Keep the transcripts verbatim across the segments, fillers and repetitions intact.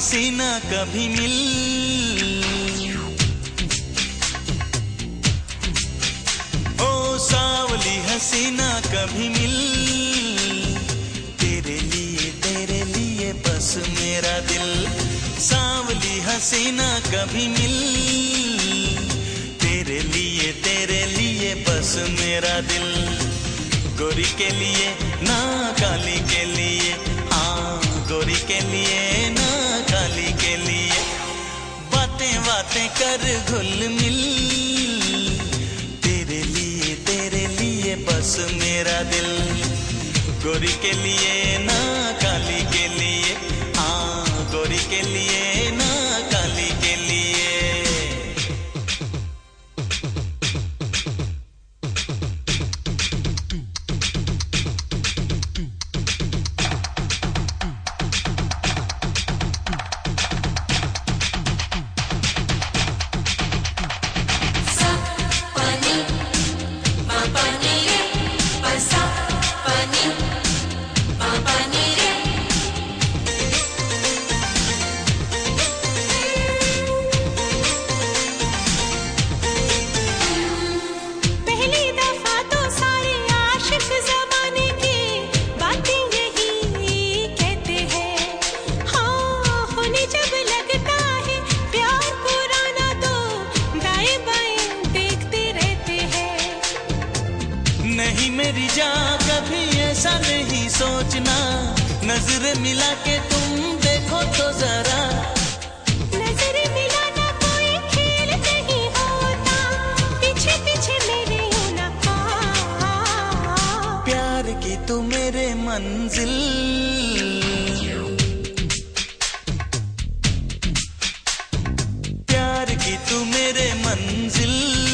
हसीना कभी मिल। ओ सावली हसीना कभी मिल, तेरे लिए तेरे लिए बस मेरा दिल। सावली हसीना कभी मिल, तेरे लिए तेरे लिए बस मेरा दिल। गोरी के लिए ना काली के लिए, हाँ गोरी के लिए ना काली के लिए। बातें बातें कर घुल मिल, तेरे लिए तेरे लिए बस मेरा दिल। गोरी के लिए ना काली के लिए, हाँ गोरी के लिए ना काली के लिए। नहीं मेरी जान कभी ऐसा नहीं सोचना, नजरें मिला के तुम देखो तो जरा। नजरें मिलाना कोई खेल नहीं होता, पीछे पीछे मेरे होना। प्यार की तू मेरे मंजिल, प्यार की तू मेरे मंजिल।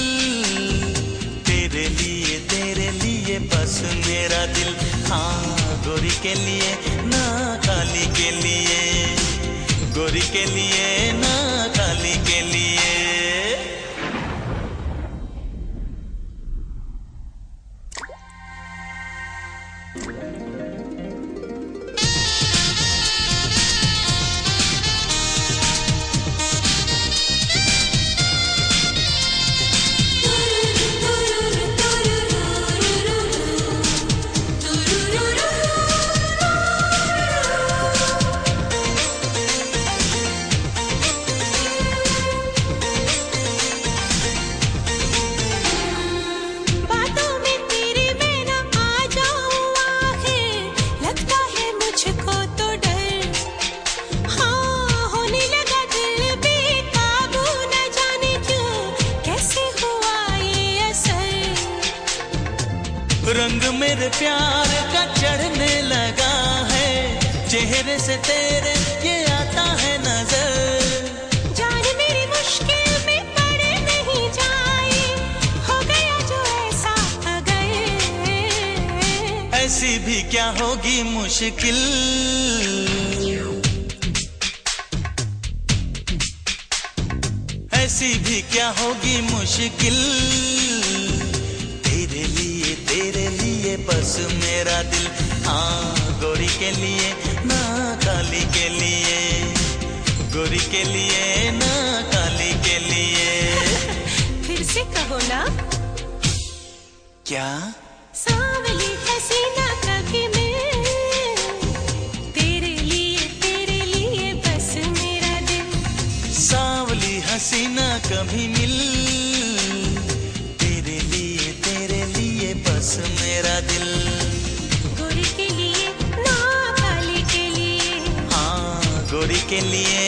तेरे लिए तेरे लिए बस मेरा दिल, हाँ गोरी के लिए ना काली के लिए, गोरी के लिए ना काली के लिए। रंग मेरे प्यार का चढ़ने लगा है, चेहरे से तेरे ये आता है नजर। जान मेरी मुश्किल में पड़ नहीं जाए, हो गया जो ऐसा अगर। ऐसी भी क्या होगी मुश्किल, ऐसी भी क्या होगी मुश्किल। तेरे लिए तेरे लिए बस मेरा दिल, हाँ गोरी के लिए ना काली के लिए, गोरी के लिए ना काली के लिए। फिर से कहो ना। क्या? सावली हसीना कभी मिल, तेरे लिए तेरे लिए बस मेरा दिल। सावली हसीना कभी मिल, तेरे लिए तेरे लिए बस मेरा दिल। गोरी के लिए ना काली के लिए, हाँ गोरी के लिए